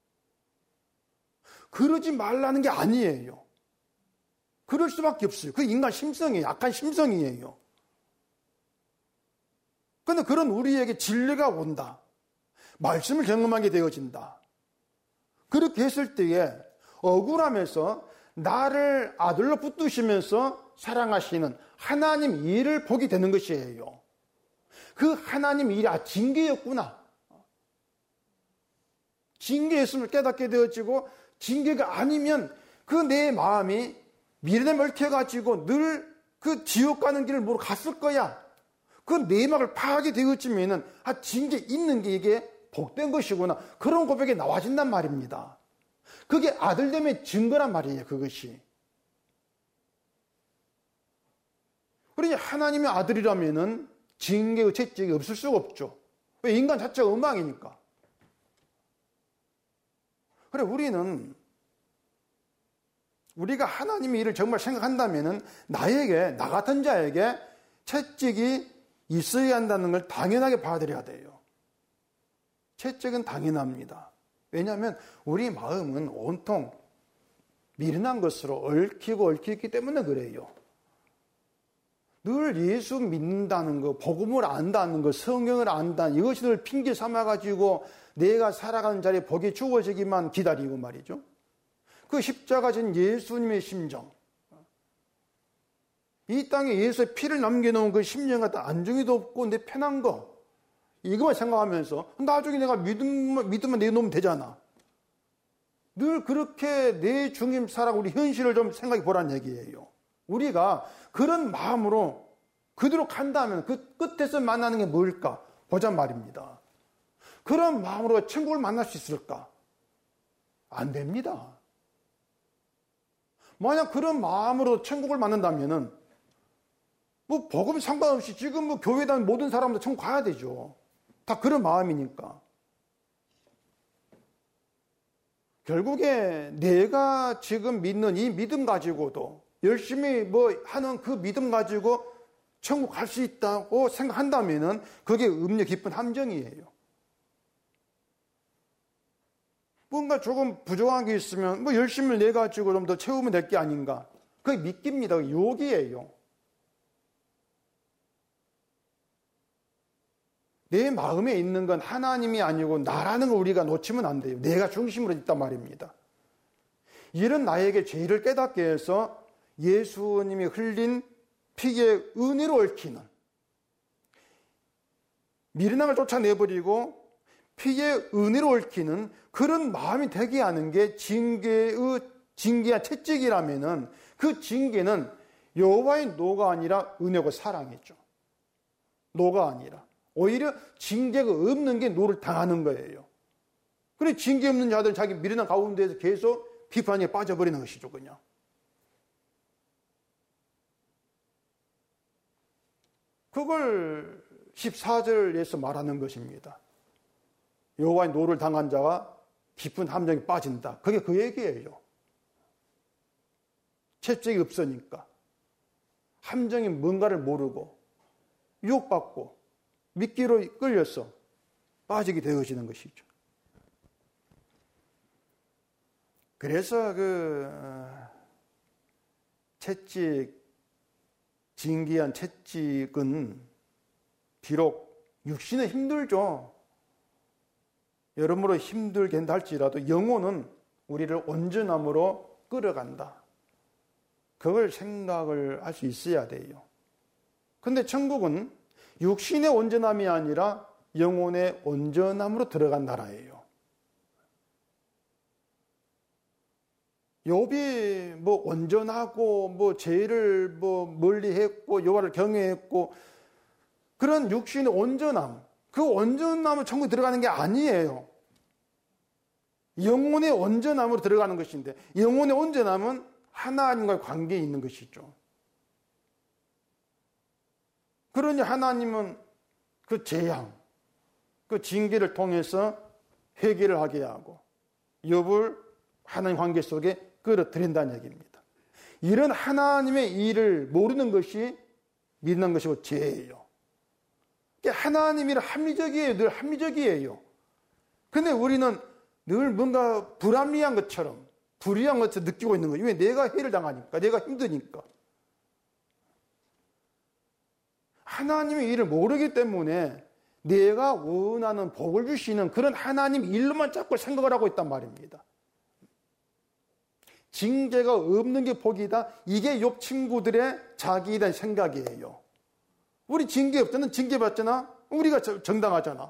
그러지 말라는 게 아니에요. 그럴 수밖에 없어요. 그 인간 심성이에요. 약한 심성이에요. 그런데 그런 우리에게 진리가 온다. 말씀을 경험하게 되어진다. 그렇게 했을 때에 억울하면서 나를 아들로 붙드시면서 사랑하시는 하나님 일을 보게 되는 것이에요. 그 하나님 일이 징계였구나. 징계였음을 깨닫게 되어지고 징계가 아니면 그 내 마음이 미련에 얽혀가지고 늘 그 지옥 가는 길을 모르고 갔을 거야. 그 내막을 파악이 되어지면은 징계 있는 게 이게 복된 것이구나. 그런 고백이 나와진단 말입니다. 그게 아들됨의 증거란 말이에요. 그것이. 그러니 하나님의 아들이라면은 징계의 채찍이 없을 수가 없죠. 왜? 인간 자체가 엉망이니까. 그래 우리가 하나님의 일을 정말 생각한다면은 나 같은 자에게 채찍이 있어야 한다는 걸 당연하게 받아들여야 돼요. 채찍은 당연합니다. 왜냐하면 우리 마음은 온통 미련한 것으로 얽히기 때문에 그래요. 늘 예수 믿는다는 거, 복음을 안다는 거, 성경을 안다는 이것이 늘 핑계 삼아가지고 내가 살아가는 자리에 복이 주어지기만 기다리고 말이죠. 그 십자가 진 예수님의 심정, 이 땅에 예수의 피를 남겨놓은 그 심령 같은 안중에도 없고 내 편한 거 이것만 생각하면서 나중에 내가 믿음만 내놓으면 되잖아. 늘 그렇게 내 중심 살아가고 우리 현실을 좀 생각해 보라는 얘기예요. 우리가 그런 마음으로 그대로 간다면 그 끝에서 만나는 게 뭘까 보자 말입니다. 그런 마음으로 천국을 만날 수 있을까? 안 됩니다. 만약 그런 마음으로 천국을 만난다면은 뭐 복음 상관없이 지금 뭐 교회에 다니는 모든 사람들 천국 가야 되죠. 다 그런 마음이니까. 결국에 내가 지금 믿는 이 믿음 가지고도 열심히 뭐 하는 그 믿음 가지고 천국 갈 수 있다고 생각한다면은 그게 음료 깊은 함정이에요. 뭔가 조금 부족한 게 있으면 뭐 열심을 내 가지고 좀 더 채우면 될 게 아닌가. 그게 믿깁니다. 유혹이에요. 내 마음에 있는 건 하나님이 아니고 나라는 걸 우리가 놓치면 안 돼요. 내가 중심으로 있단 말입니다. 이런 나에게 죄를 깨닫게 해서 예수님이 흘린 피의 은혜로 얽히는 미련함을 쫓아내버리고 피의 은혜로 얽히는 그런 마음이 되게 하는 게 징계한 채찍이라면은 그 징계는 여호와의 노가 아니라 은혜고 사랑이죠. 노가 아니라. 오히려 징계가 없는 게 노를 당하는 거예요. 그래 징계 없는 자들 자기 미련한 가운데에서 계속 비판에 빠져버리는 것이죠. 그냥. 그걸 14절에서 말하는 것입니다. 여호와의 노를 당한 자가 깊은 함정에 빠진다. 그게 그 얘기예요. 채찍이 없으니까. 함정이 뭔가를 모르고 유혹받고 미끼로 끌려서 빠지게 되어지는 것이죠. 그래서 징계한 채찍은 비록 육신은 힘들죠. 여러모로 힘들게 한다 할지라도 영혼은 우리를 온전함으로 끌어간다. 그걸 생각을 할 수 있어야 돼요. 근데 천국은 육신의 온전함이 아니라 영혼의 온전함으로 들어간 나라예요. 욥이 뭐 온전하고 뭐 죄를 뭐 멀리했고 여호와를 경외했고 그런 육신의 온전함, 그 온전함은 천국에 들어가는 게 아니에요. 영혼의 온전함으로 들어가는 것인데 영혼의 온전함은 하나님과의 관계에 있는 것이죠. 그러니 하나님은 그 재앙, 그 징계를 통해서 회개를 하게 하고 욥을 하나님 관계 속에 끌어들인다는 얘기입니다. 이런 하나님의 일을 모르는 것이 믿는 것이고 죄예요. 하나님이 합리적이에요. 늘 합리적이에요. 근데 우리는 늘 뭔가 불합리한 것처럼 불의한 것처럼 느끼고 있는 거예요. 왜? 내가 해를 당하니까, 내가 힘드니까. 하나님의 일을 모르기 때문에 내가 원하는 복을 주시는 그런 하나님 일로만 자꾸 생각을 하고 있단 말입니다. 징계가 없는 게 복이다. 이게 욥 친구들의 자기에 대한 생각이에요. 우리 징계 없잖아. 징계 받잖아. 우리가 정당하잖아.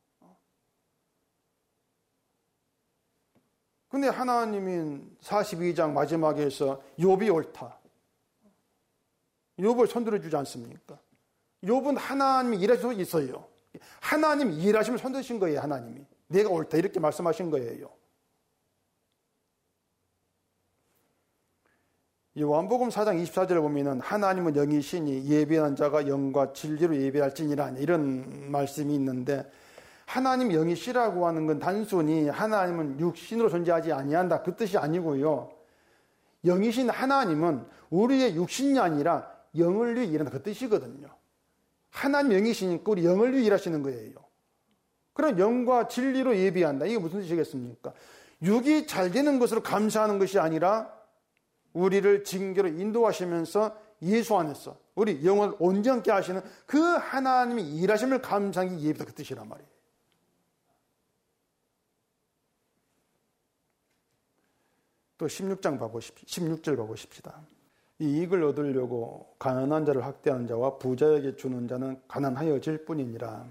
근데 하나님은 42장 마지막에서 욥이 옳다. 욥을 손들어 주지 않습니까? 욥은 하나님이 일하시고 있어요. 하나님 일하시면 손드신 거예요. 하나님이. 내가 옳다 이렇게 말씀하신 거예요. 요한복음 4장 24절에 보면은 하나님은 영이시니 예배하는 자가 영과 진리로 예배할지니라 이런 말씀이 있는데 하나님 영이시라고 하는 건 단순히 하나님은 육신으로 존재하지 아니한다 그 뜻이 아니고요. 영이신 하나님은 우리의 육신이 아니라 영을 위해 일한다 그 뜻이거든요. 하나님 영이시니까 우리 영을 위해 일하시는 거예요. 그럼 영과 진리로 예배한다. 이게 무슨 뜻이겠습니까? 육이 잘 되는 것으로 감사하는 것이 아니라 우리를 징계로 인도하시면서 예수 안에서 우리 영혼을 온전케 하시는 그 하나님의 일하심을 감사하는 게 예배다 그 뜻이란 말이에요. 또 16장 봐보십시오. 16절 봐보십시다. 이 이익을 얻으려고 가난한 자를 학대하는 자와 부자에게 주는 자는 가난하여질 뿐이니라.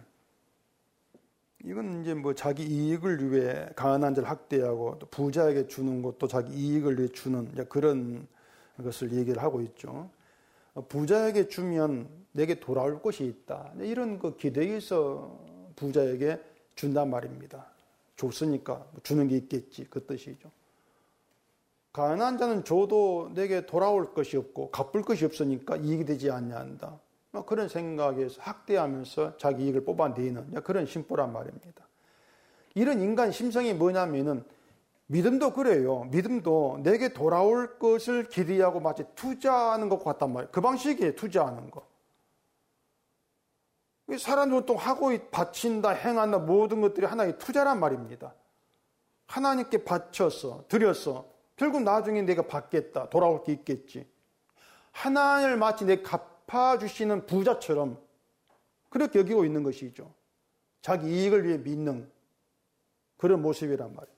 이건 이제 뭐 자기 이익을 위해 가난한 자를 학대하고 또 부자에게 주는 것도 자기 이익을 위해 주는 그런 것을 얘기를 하고 있죠. 부자에게 주면 내게 돌아올 것이 있다. 이런 그 기대에서 부자에게 준단 말입니다. 줬으니까 주는 게 있겠지. 그 뜻이죠. 가난한 자는 줘도 내게 돌아올 것이 없고 갚을 것이 없으니까 이익이 되지 않는다. 그런 생각에서 학대하면서 자기 이익을 뽑아내는 그런 심보란 말입니다. 이런 인간 심성이 뭐냐면은 믿음도 그래요. 믿음도 내게 돌아올 것을 기대하고 마치 투자하는 것 같단 말이에요. 그 방식이에요. 투자하는 거. 사람들 보통 하고 바친다, 행한다 모든 것들이 하나의 투자란 말입니다. 하나님께 바쳐서 드려서 결국 나중에 내가 받겠다. 돌아올 게 있겠지. 하나님을 마치 내 갚아주시는 부자처럼 그렇게 여기고 있는 것이죠. 자기 이익을 위해 믿는 그런 모습이란 말이에요.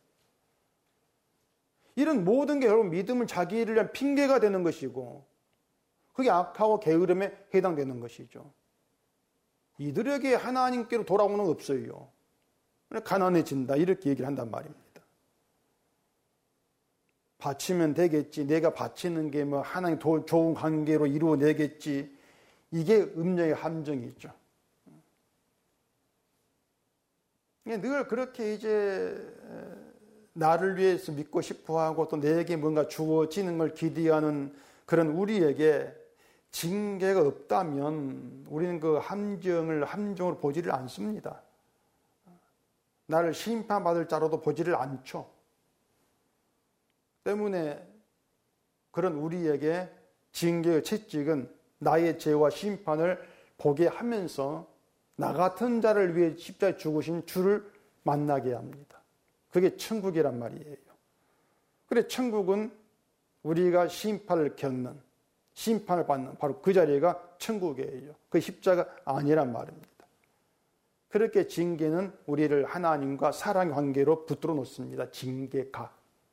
이런 모든 게 결국 믿음은 자기를 위한 핑계가 되는 것이고 그게 악하고 게으름에 해당되는 것이죠. 이들에게 하나님께로 돌아오는 건 없어요. 가난해진다 이렇게 얘기를 한단 말입니다. 바치면 되겠지. 내가 바치는 게 뭐 하나님 좋은 관계로 이루어내겠지. 이게 음녀의 함정이죠. 늘 그렇게 이제 나를 위해서 믿고 싶어하고 또 내게 뭔가 주어지는 걸 기대하는 그런 우리에게 징계가 없다면 우리는 그 함정으로 보지를 않습니다. 나를 심판받을 자로도 보지를 않죠. 때문에 그런 우리에게 징계의 채찍은 나의 죄와 심판을 보게 하면서 나 같은 자를 위해 십자가에 죽으신 주를 만나게 합니다. 그게 천국이란 말이에요. 그래 천국은 우리가 심판을 겪는 심판을 받는 바로 그 자리가 천국이에요. 그 십자가 아니란 말입니다. 그렇게 징계는 우리를 하나님과 사랑 관계로 붙들어 놓습니다. 징계가.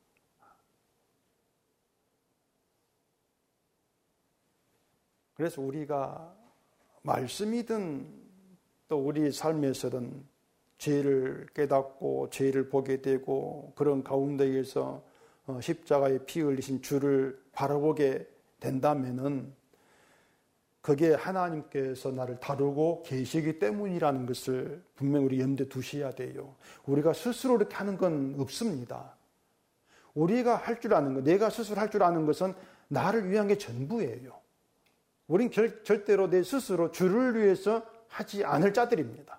그래서 우리가 말씀이든 또 우리 삶에서든 죄를 깨닫고 죄를 보게 되고 그런 가운데에서 십자가에 피 흘리신 주를 바라보게 된다면은 그게 하나님께서 나를 다루고 계시기 때문이라는 것을 분명히 우리 염두에 두셔야 돼요. 우리가 스스로 이렇게 하는 건 없습니다. 우리가 할 줄 아는 것, 내가 스스로 할 줄 아는 것은 나를 위한 게 전부예요. 우린 절대로 내 스스로 주를 위해서 하지 않을 자들입니다.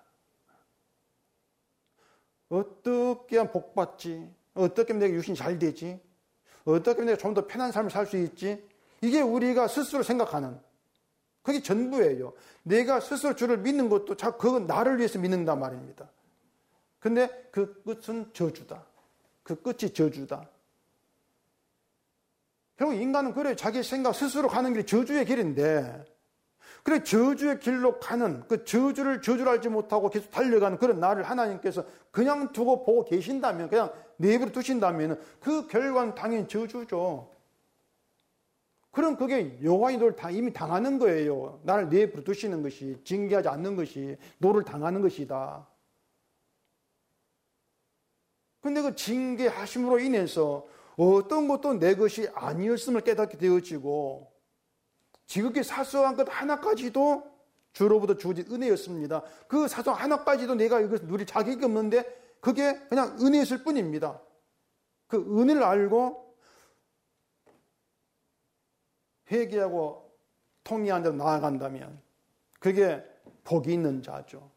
어떻게 하면 복 받지? 어떻게 하면 내가 유신이 잘 되지? 어떻게 하면 내가 좀 더 편한 삶을 살 수 있지? 이게 우리가 스스로 생각하는, 그게 전부예요. 내가 스스로 주를 믿는 것도 그건 나를 위해서 믿는단 말입니다. 근데 그 끝은 저주다. 그 끝이 저주다. 결국 인간은 그래, 자기 생각 스스로 가는 길이 저주의 길인데, 그래 저주의 길로 가는 그 저주를 알지 못하고 계속 달려가는 그런 나를 하나님께서 그냥 두고 보고 계신다면, 그냥 내버려 두신다면 그 결과는 당연히 저주죠. 그럼 그게 여호와의 노를 이미 당하는 거예요. 나를 내버려 두시는 것이, 징계하지 않는 것이 노를 당하는 것이다. 근데 그 징계하심으로 인해서 어떤 것도 내 것이 아니었음을 깨닫게 되어지고, 지극히 사소한 것 하나까지도 주로부터 주어진 은혜였습니다. 그 사소한 하나까지도 내가 이것을 누릴 자격이 없는데 그게 그냥 은혜였을 뿐입니다. 그 은혜를 알고 회개하고 통회한 대로 나아간다면 그게 복이 있는 자죠.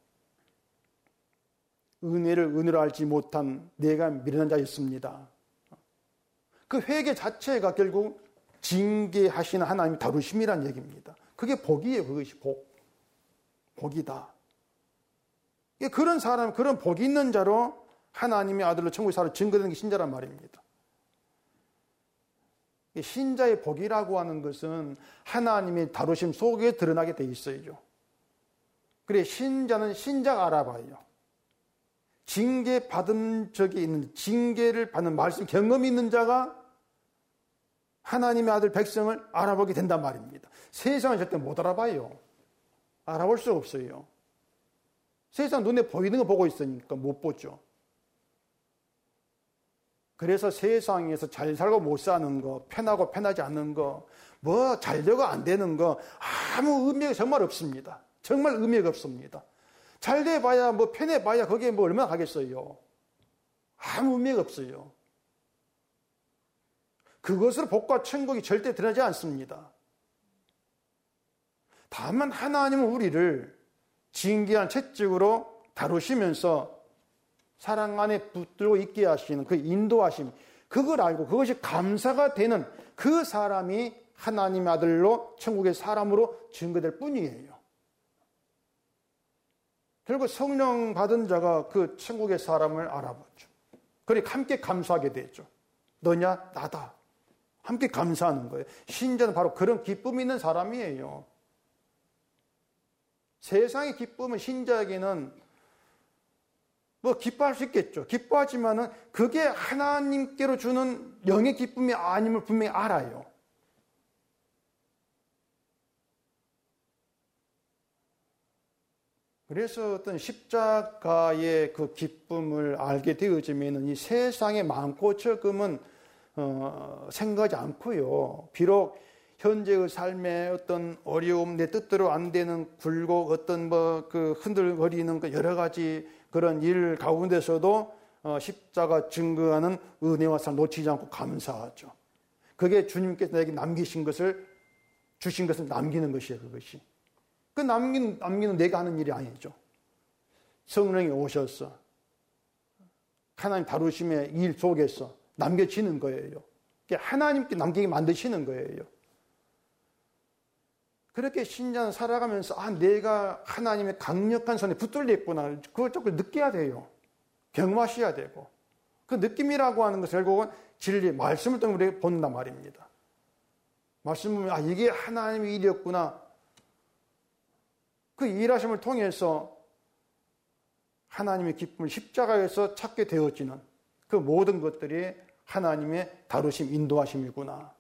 은혜를 알지 못한 내가 미련한 자였습니다. 그 회개 자체가 결국 징계하시는 하나님의 다루심이란 얘기입니다. 그게 복이에요. 그것이 복이다. 그런 사람, 그런 복이 있는 자로 하나님의 아들로 천국에 살아 증거되는 게 신자란 말입니다. 신자의 복이라고 하는 것은 하나님의 다루심 속에 드러나게 돼 있어요. 그래, 신자는 신자가 알아봐요. 징계받은 적이 있는, 징계를 받는 말씀 경험이 있는 자가 하나님의 아들 백성을 알아보게 된단 말입니다. 세상은 절대 못 알아봐요. 알아볼 수 없어요. 세상 눈에 보이는 거 보고 있으니까 못 보죠. 그래서 세상에서 잘 살고 못 사는 거, 편하고 편하지 않는 거, 뭐 잘되고 안 되는 거 아무 의미가 정말 없습니다. 정말 의미가 없습니다. 잘 돼봐야 뭐 편해봐야 거기에 뭐 얼마나 하겠어요. 아무 의미가 없어요. 그것으로 복과 천국이 절대 드러나지 않습니다. 다만 하나님은 우리를 진귀한 채찍으로 다루시면서 사랑 안에 붙들고 있게 하시는 그 인도하심, 그걸 알고 그것이 감사가 되는 그 사람이 하나님의 아들로 천국의 사람으로 증거될 뿐이에요. 결국 성령 받은 자가 그 천국의 사람을 알아보죠. 그러니까 함께 감사하게 되죠. 너냐? 나다. 함께 감사하는 거예요. 신자는 바로 그런 기쁨이 있는 사람이에요. 세상의 기쁨은 신자에게는 뭐 기뻐할 수 있겠죠. 기뻐하지만은 그게 하나님께로 주는 영의 기쁨이 아님을 분명히 알아요. 그래서 어떤 십자가의 그 기쁨을 알게 되어지면은 이 세상의 많고 적음은 생각하지 않고요. 비록 현재의 삶의 어떤 어려움, 내 뜻대로 안 되는 굴곡, 어떤 뭐 그 흔들거리는 그 여러 가지 그런 일 가운데서도 십자가 증거하는 은혜와 삶 놓치지 않고 감사하죠. 그게 주님께서 내게 남기신 것을, 주신 것을 남기는 것이에요, 그것이. 그 남기는 내가 하는 일이 아니죠. 성령이 오셔서 하나님 다루심의 일 속에서 남겨지는 거예요. 하나님께 남기게 만드시는 거예요. 그렇게 신자는 살아가면서 내가 하나님의 강력한 손에 붙들려 있구나. 그걸 조금 느껴야 돼요. 경험하셔야 되고. 그 느낌이라고 하는 것은 결국은 진리, 말씀을 통해 우리가 본단 말입니다. 말씀을 보면 이게 하나님의 일이었구나. 그 일하심을 통해서 하나님의 기쁨을 십자가에서 찾게 되어지는 그 모든 것들이 하나님의 다루심, 인도하심이구나.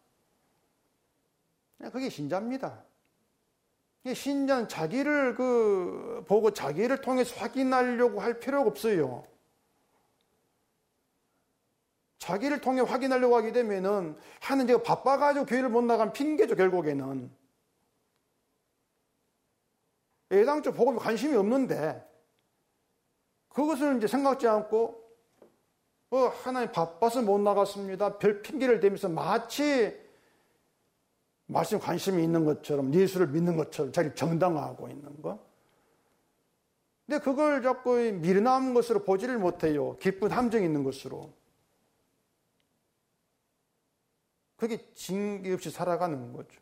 그게 신자입니다. 신자는 자기를 보고 자기를 통해서 확인하려고 할 필요가 없어요. 자기를 통해 확인하려고 하게 되면은 하는 제가 바빠가지고 교회를 못 나간 핑계죠, 결국에는. 애당초 복음에 관심이 없는데 그것을 이제 생각지 않고 하나님 바빠서 못 나갔습니다. 별 핑계를 대면서 마치 말씀에 관심이 있는 것처럼 예수를 믿는 것처럼 자기를 정당화하고 있는 거. 근데 그걸 자꾸 미련한 것으로 보지를 못해요. 기쁜 함정이 있는 것으로. 그게 징계 없이 살아가는 거죠.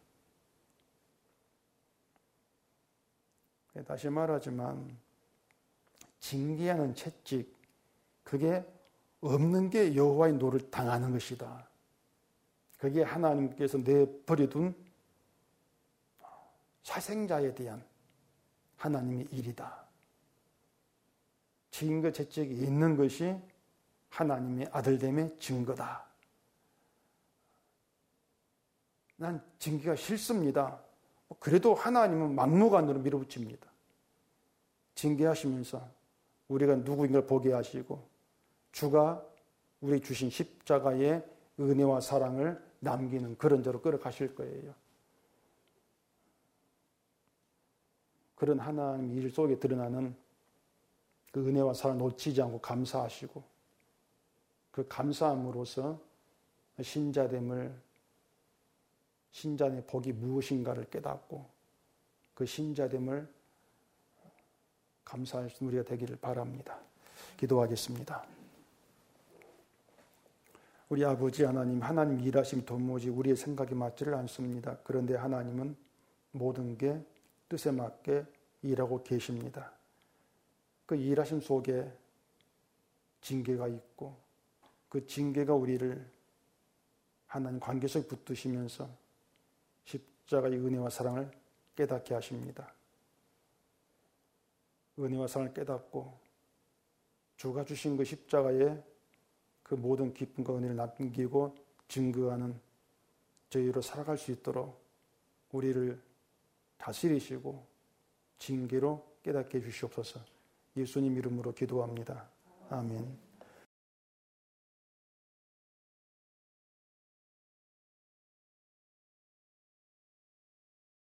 다시 말하지만 징계하는 채찍, 그게 없는 게 여호와의 노를 당하는 것이다. 그게 하나님께서 내버려둔 사생자에 대한 하나님의 일이다. 징계 채찍이 있는 것이 하나님의 아들됨의 증거다. 난 징계가 싫습니다. 그래도 하나님은 막무가내로 밀어붙입니다. 징계하시면서 우리가 누구인가를 보게 하시고 주가 우리 주신 십자가의 은혜와 사랑을 남기는 그런 자로 끌어가실 거예요. 그런 하나님 일 속에 드러나는 그 은혜와 사랑을 놓치지 않고 감사하시고 그 감사함으로써 신자의 복이 무엇인가를 깨닫고 그 신자됨을 감사할 수 있는 우리가 되기를 바랍니다. 기도하겠습니다. 우리 아버지 하나님 일하심이 도무지 우리의 생각에 맞지를 않습니다. 그런데 하나님은 모든 게 뜻에 맞게 일하고 계십니다. 그 일하심 속에 징계가 있고 그 징계가 우리를 하나님 관계 속에 붙드시면서 십자가의 은혜와 사랑을 깨닫게 하십니다. 은혜와 사랑을 깨닫고 주가 주신 그 십자가에 그 모든 기쁨과 은혜를 남기고 증거하는 저희로 살아갈 수 있도록 우리를 다스리시고 징계로 깨닫게 해주시옵소서. 예수님 이름으로 기도합니다. 아멘.